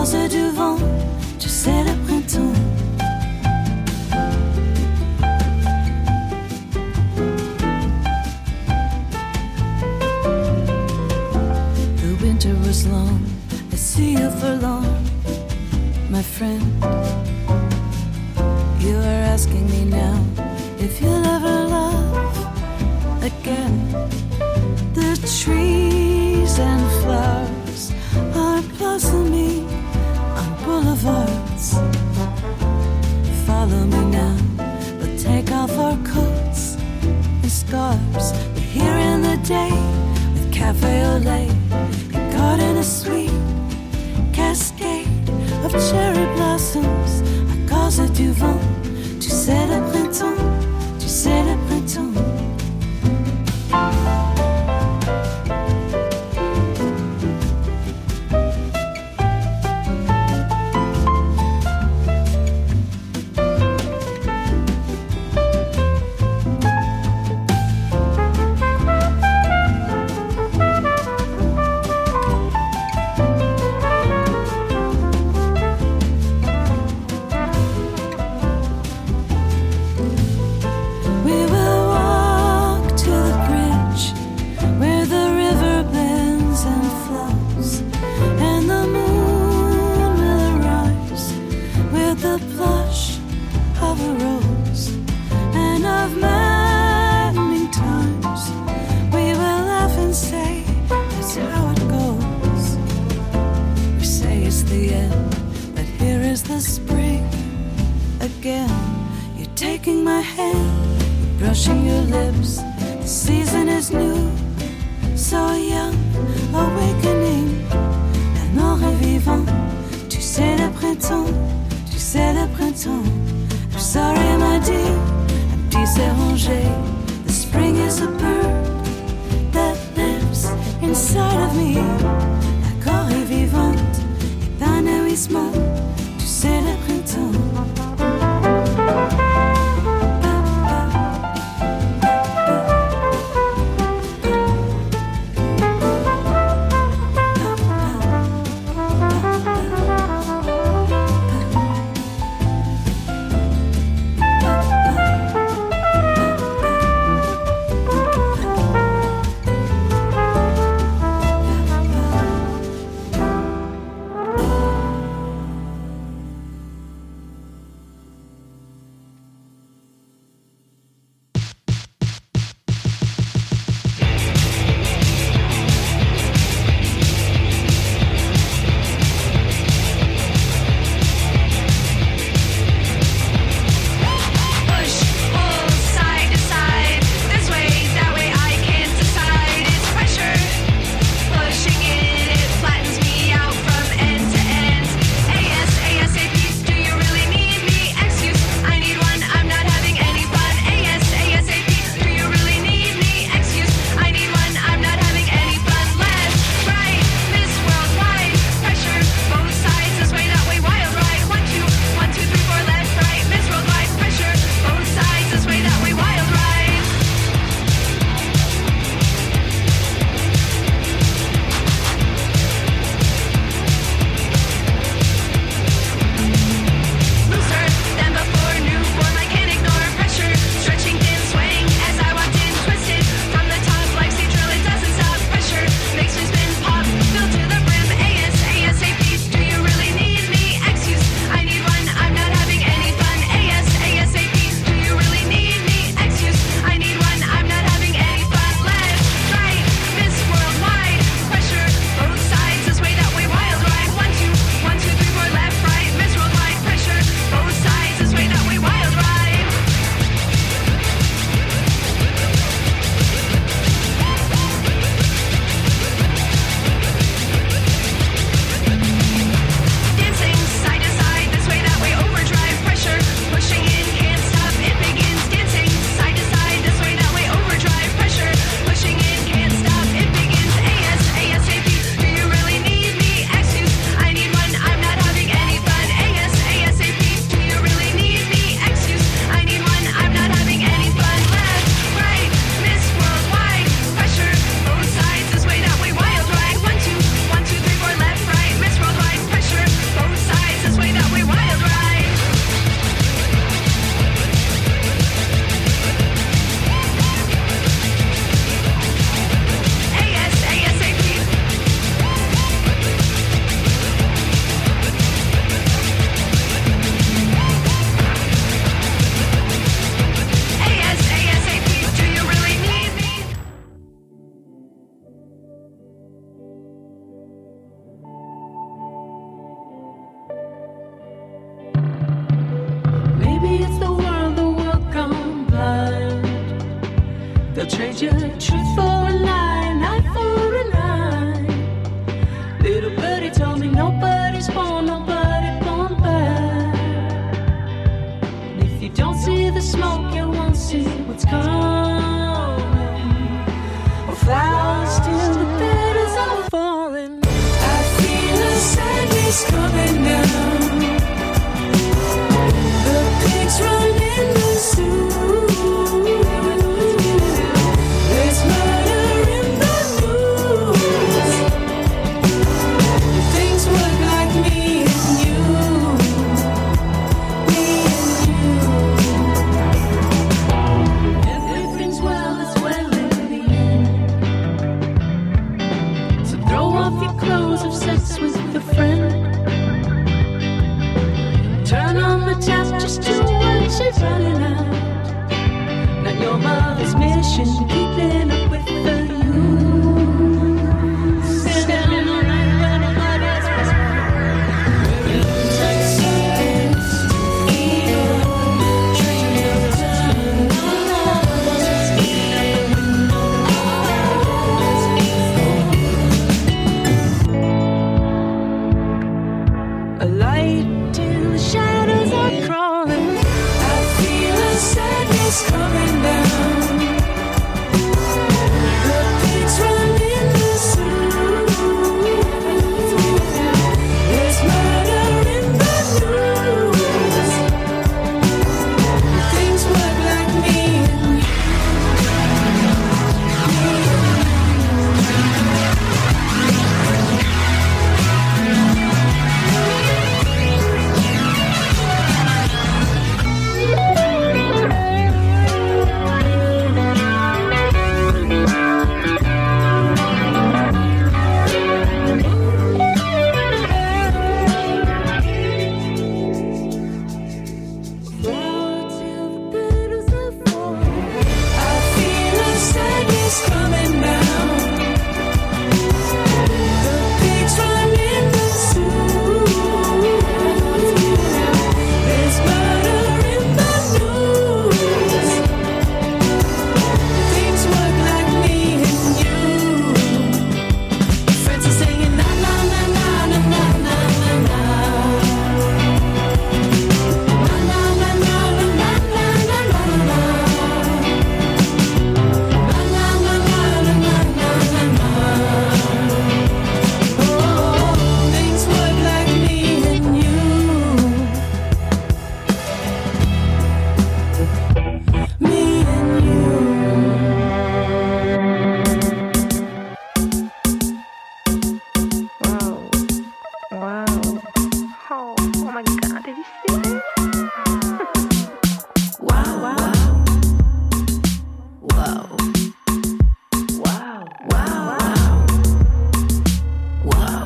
cause du vent, tu sais le printemps. The winter was long, I see you forlorn, my friend. You are asking me now if you'll ever love again. The trees and flowers are blossoming on boulevards. Follow me now, we'll take off our coats and scarves. We're here in the day with cafe au lait, a garden, a sweet cascade of cherry blossoms à cause du vent. Tu sais le printemps, tu sais le printemps. They'll trade you truth for a lie, an eye for an eye. Little birdie told me nobody's born bad. And if you don't see the smoke, you won't see what's coming. Or flowers till the petals are falling. I feel a sadness coming down. The pigs run in the zoo. There's murder in the news. Things work like me and you. Me and you. Everything's well as well in the end. So throw off your clothes, have sex with a friend. Turn on the tap just to watch it running out. Not your mother's mission, keeping up with the youth. Sit down all night when nobody's whispering. Texas, evil, dream of time. A light till the shadows are crawling. I feel a sadness coming down. The pigs run in the zoo. There's murder in the news. Things work like me and you. I feel a sadness coming down. The pigs run in the zoo. There's murder in the news. Things work like me and you. Friends are singing na na na na na na na na na. Na na na na na na na na na. Things work like me and you. Me and you. Wow. Oh my God, did you see that? Wow, wow. Wow. Wow. Wow. Wow.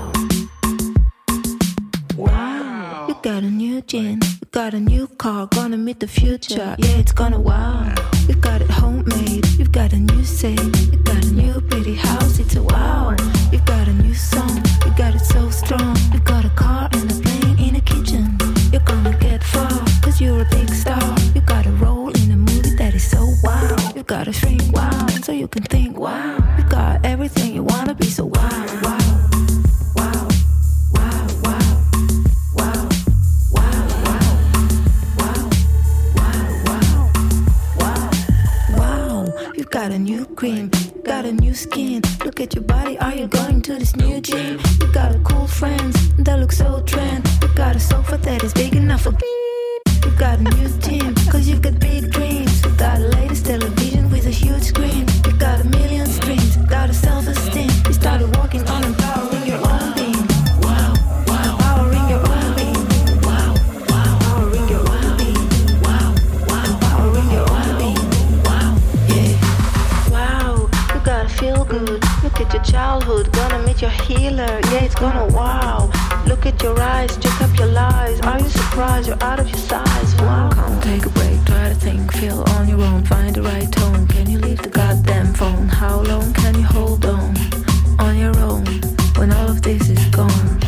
Wow. You got a new gin, you got a new car, gonna meet the future. Yeah, it's gonna wow. You got it homemade, you've got a new say, you got a new pretty house, it's a wow. You've got a new song, you got it so strong. You got a car and a plane in a kitchen. You're gonna get far, cause you're a big star. You got a role in a movie that is so wow. You gotta shrink wow, so you can think wow. You got everything you wanna be, so wow, wow. Wow, wow, wow, wow, wow, wow, wow, wow, wow, wow. You've got a new cream, got a new skin. Look at your body, are you going to this new gym? You got a cool friends that look so trend. You got a sofa that is big enough for beep. You got a new gym, cause you've got big dreams. You got a latest television with a huge screen. You got a million screens, got a self-esteem. You started walking on empowering your own being. Wow, wow, empowering your own being. Wow, wow, empowering your own being. Wow, wow, empowering your own being. Wow, yeah. Wow, you gotta feel good. Look at your childhood, gonna meet your healer. Yeah, it's gonna wow. Look at your eyes, check up your lies. Are you surprised you're out of your size? Wow. Come take a break, try to think, feel on your own. Find the right tone, can you leave the goddamn phone? How long can you hold on your own when all of this is gone?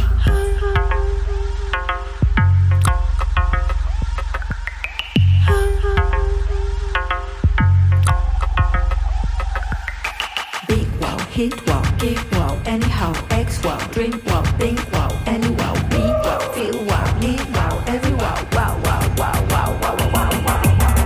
X wow, drink wow, think wow, any wow, be wow, feel wow, live wow, every wow, wow, wow, wow, wow, wow, wow, wow, wow.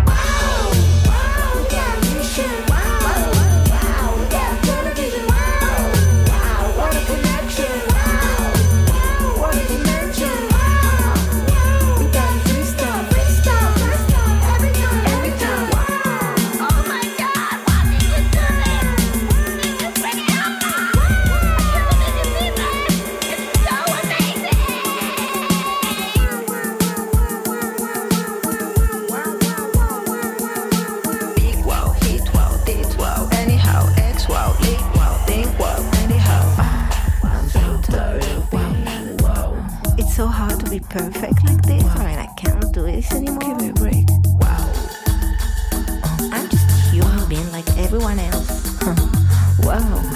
So hard to be perfect like this. Wow. I mean, I can't do this anymore. Give me a break. Wow. I'm just a human being like everyone else. Wow.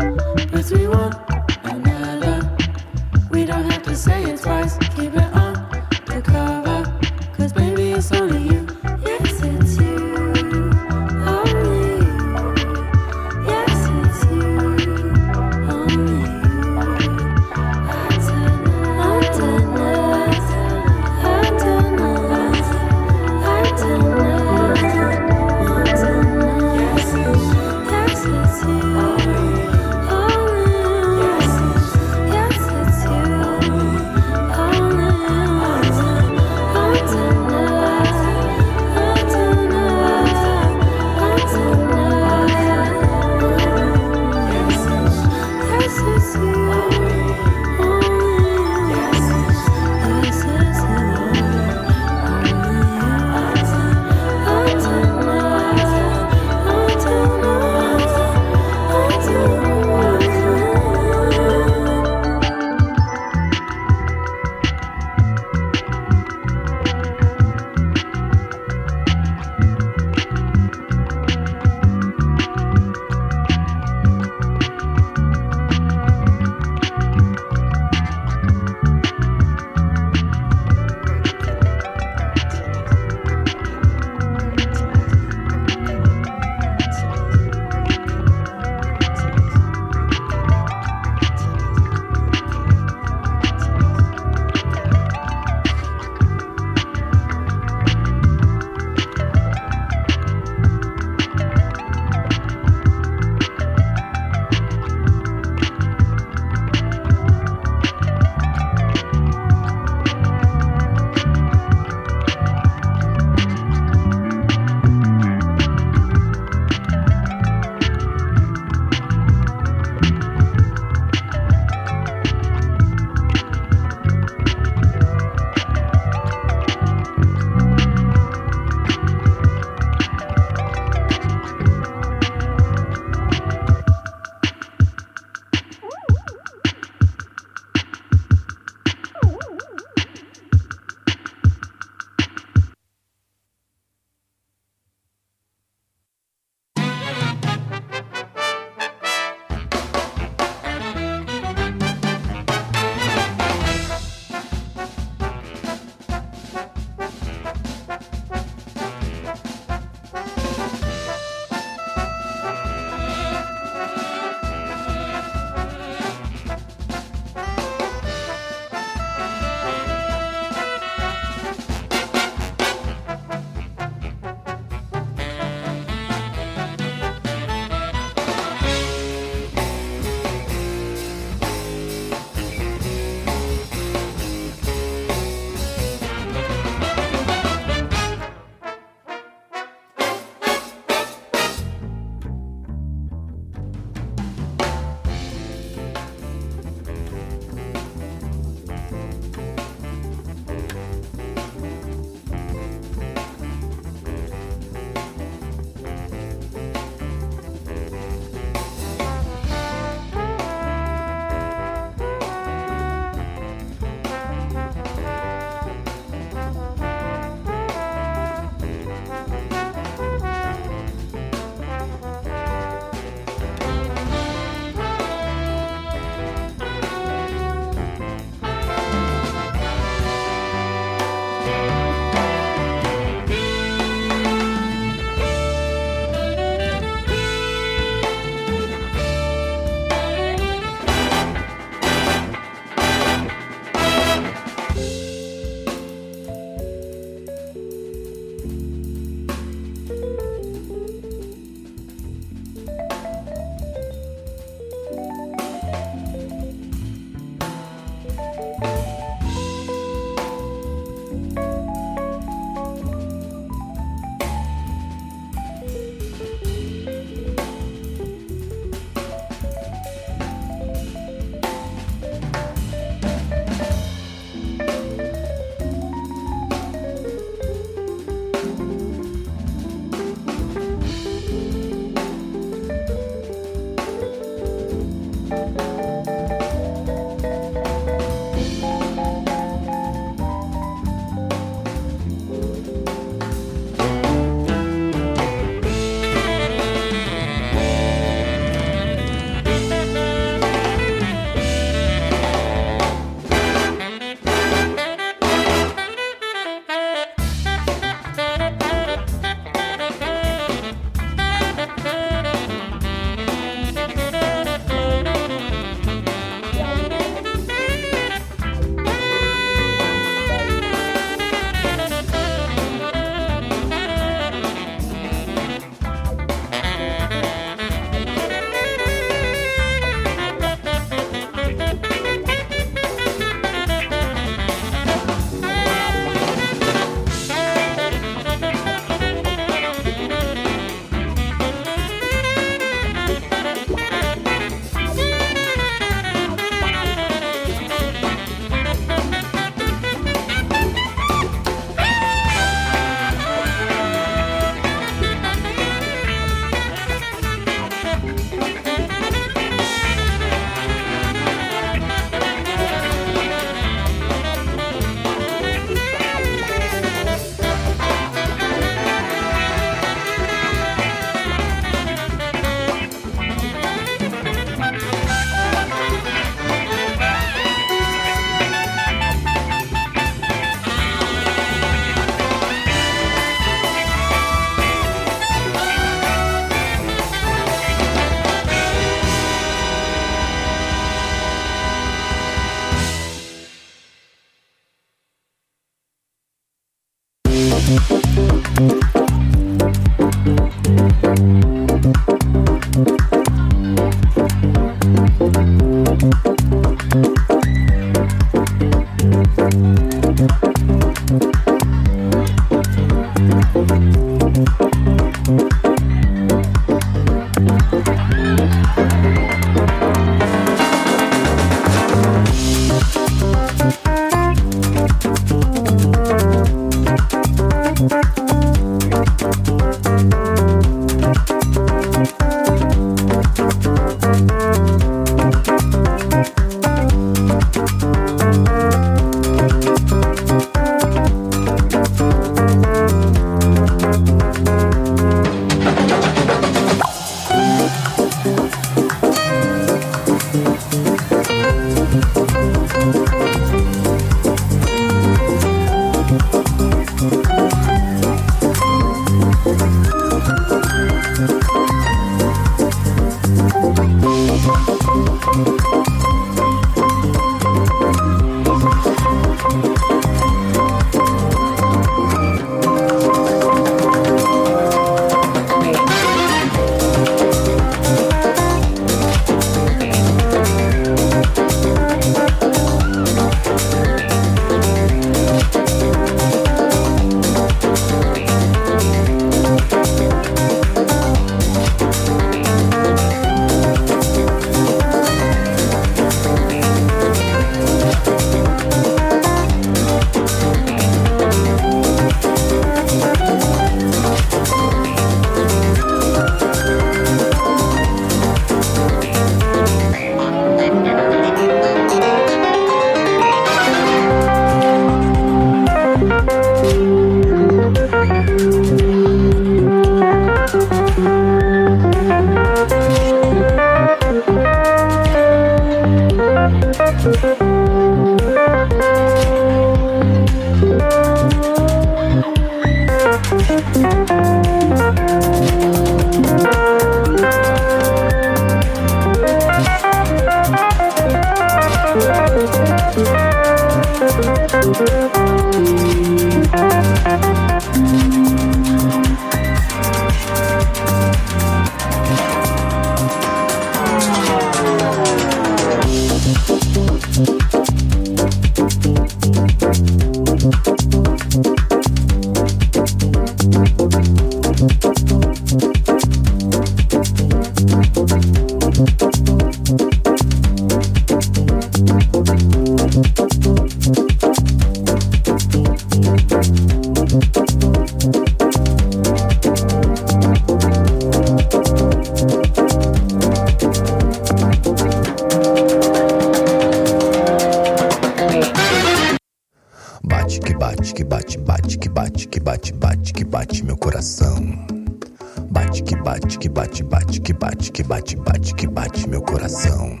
bate meu coração. Bate que bate, que bate, bate, que bate, que bate, bate, que bate meu coração.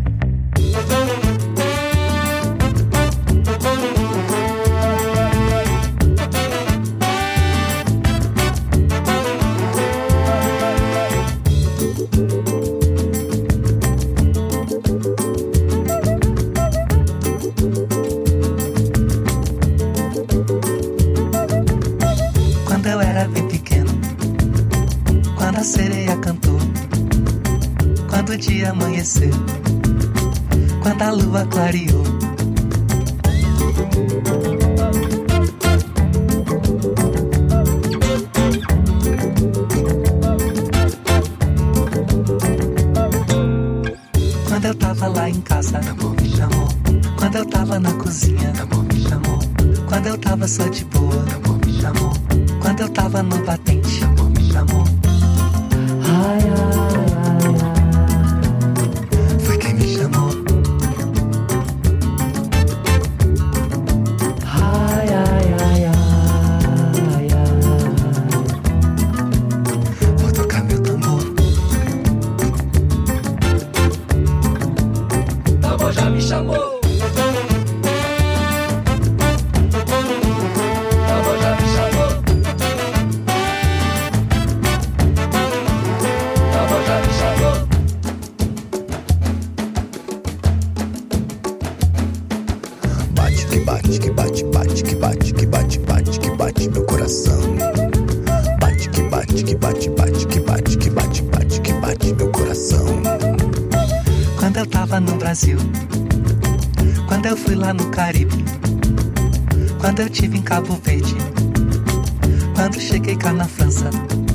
Quando eu era bem pequeno, quando a sereia cantou, quando o dia amanheceu, quando a lua clareou. Quando eu tava lá em casa, amor me chamou. Quando eu tava na cozinha, amor me chamou. Quando eu tava só de boa, amor me chamou. Quando eu tava no batente, amor me chamou. Ai, ai, ai, ai. Foi quem me chamou. Ai, ai, ai, ai, ai. Vou tocar meu tambor. Tambor já me chamou. Bate que bate, bate que bate, que bate, bate, que bate meu coração. Bate que bate, que bate, bate, que bate, que bate, bate, que bate meu coração. Quando eu tava no Brasil, quando eu fui lá no Caribe, quando eu tive em Cabo Verde, quando cheguei cá na França.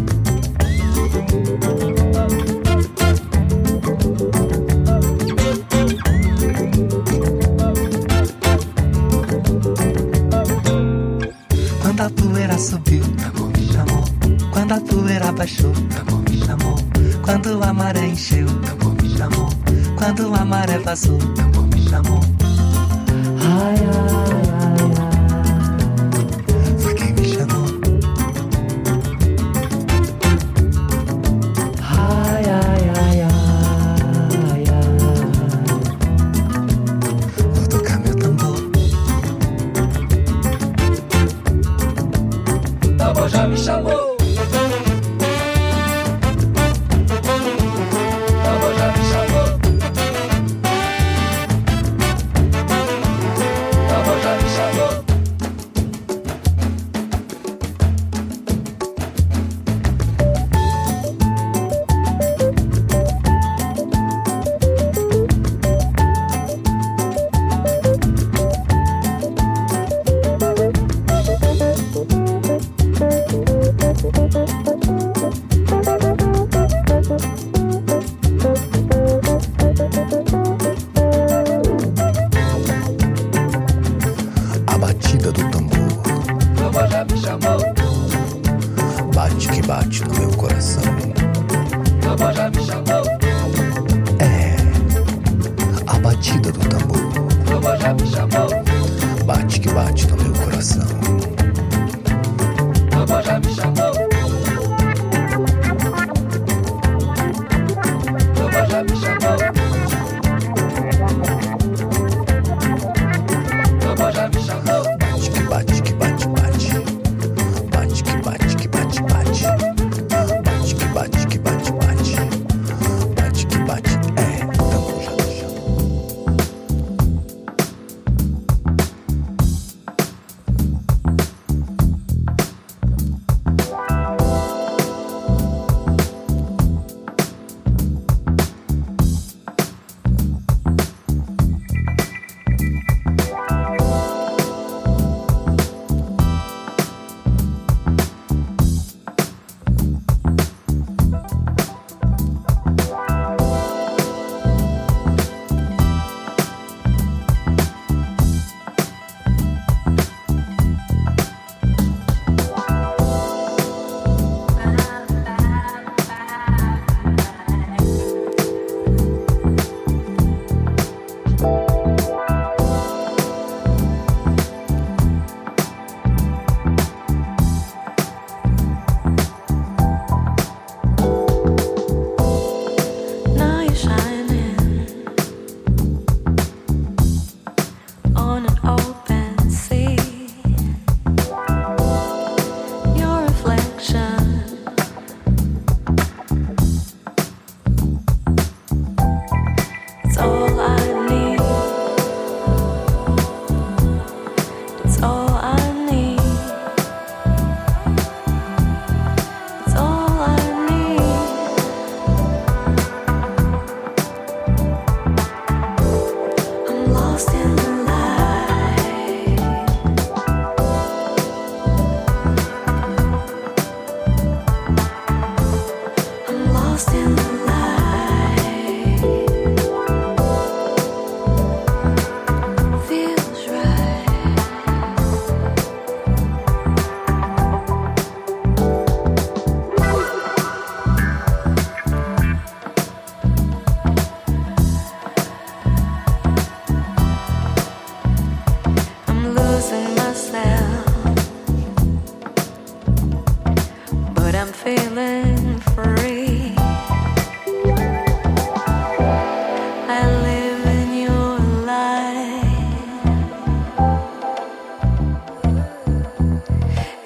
Quando a poeira subiu, amor me chamou. Quando a poeira baixou, amor me chamou. Quando a maré encheu, amor me chamou. Quando a maré vazou, amor me chamou. Ai, ai, ai, ai. Foi quem me chamou. Ai, ai, ai, ai, ai. Vou tocar meu tambor. Tambor já me chamou. Tambor já me chamou. Tambor já me chamou. A batida do tambor Tambor já me chamou. bate que bate no meu coração. Tambor já me chamou. É, a batida do tambor Tambor já me chamou. bate que bate no meu coração. Tambor já me chamou. Tambor já me chamou. Tambor já me chamou. Bate que bate, que bate, bate. Bate que bate, que bate, bate.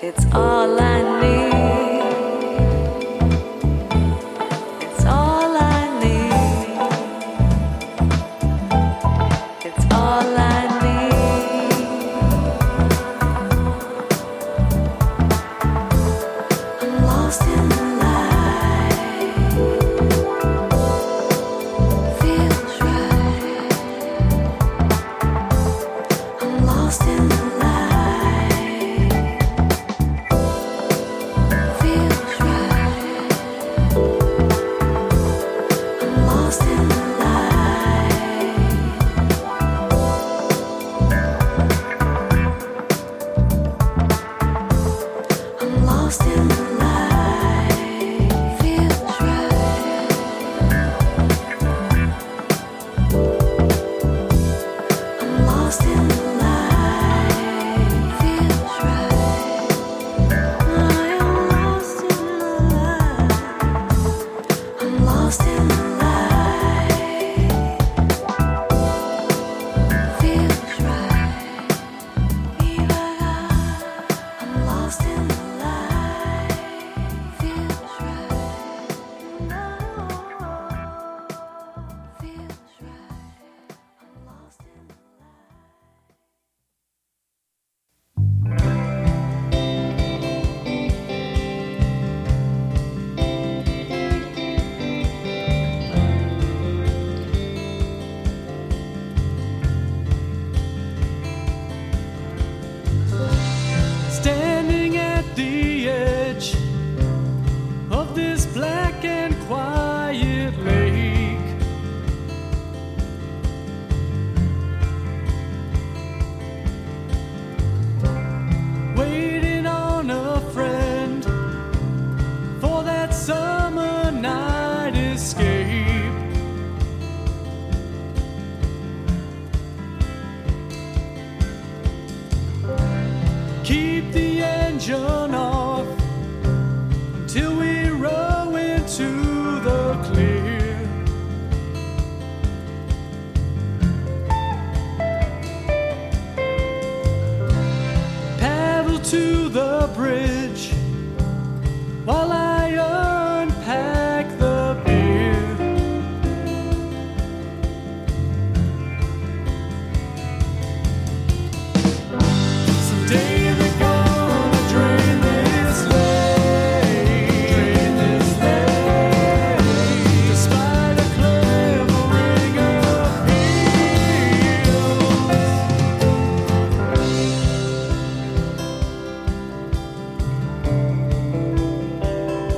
It's all I need. It's all I need. It's all I need. I'm lost in the light. Feels right. I'm lost in the light. Feels right. I'm lost in the light. I'm lost in the light. Feels right. I'm lost in the light. Feels right. I am lost in the light. I'm lost in the light. Feels right. I'm lost in the light. Feels right. No. Feels right. I'm lost in the Standing at the edge of this black and quiet lake, waiting on a friend for that summer night escape. Keep the engine off until we row into the clear. Paddle to the bridge while I unpack the beer. Someday they're gonna drain this lake, despite a clever ring of heels.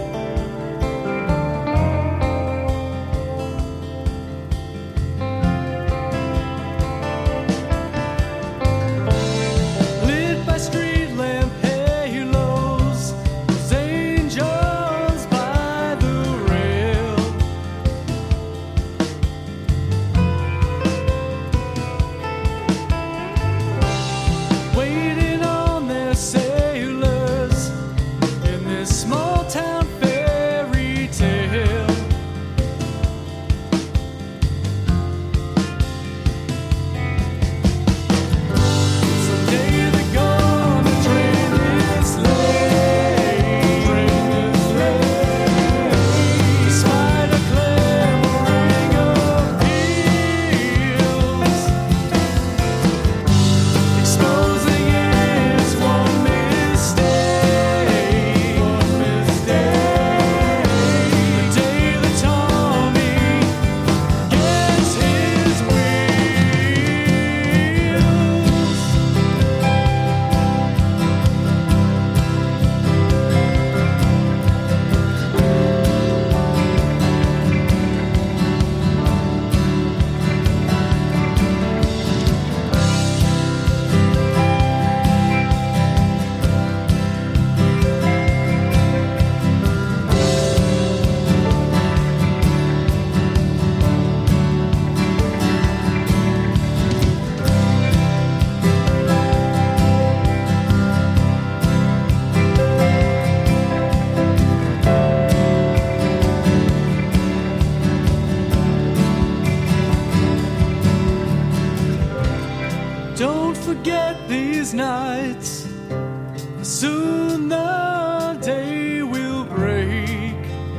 Soon the day will break.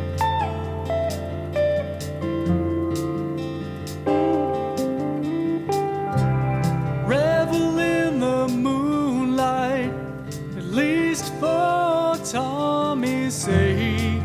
Revel in the moonlight, at least for Tommy's sake.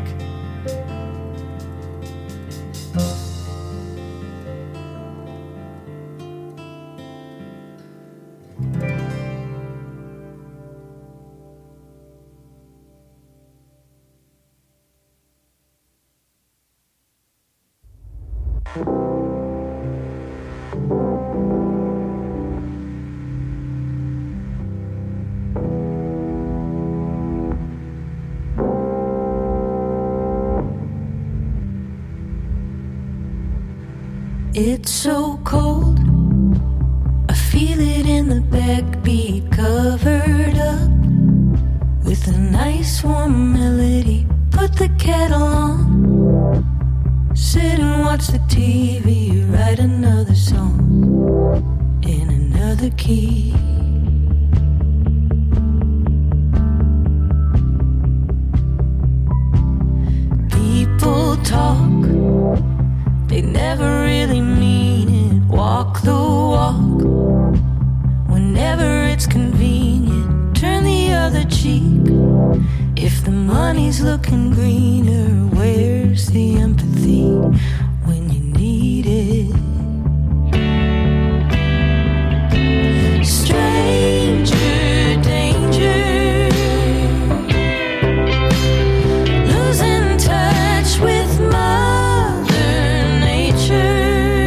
It's so cold, I feel it in the backbeat, covered up with a nice warm melody. Put the kettle on, sit and watch the TV, write another song in another key. People talk, they never really mean it. Walk the walk whenever it's convenient. Turn the other cheek if the money's looking greener. Where's the empathy when you need it? Stranger danger, losing touch with Mother Nature.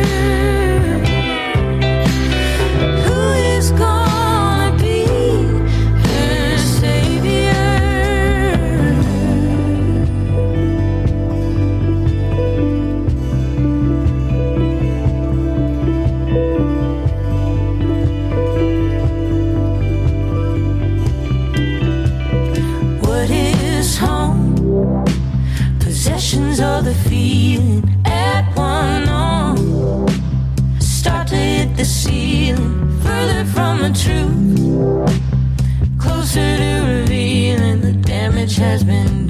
Who is gonna be her savior? What is home? Possessions or the feeling at one on. Start to hit the ceiling, further from the truth, closer to revealing the damage has been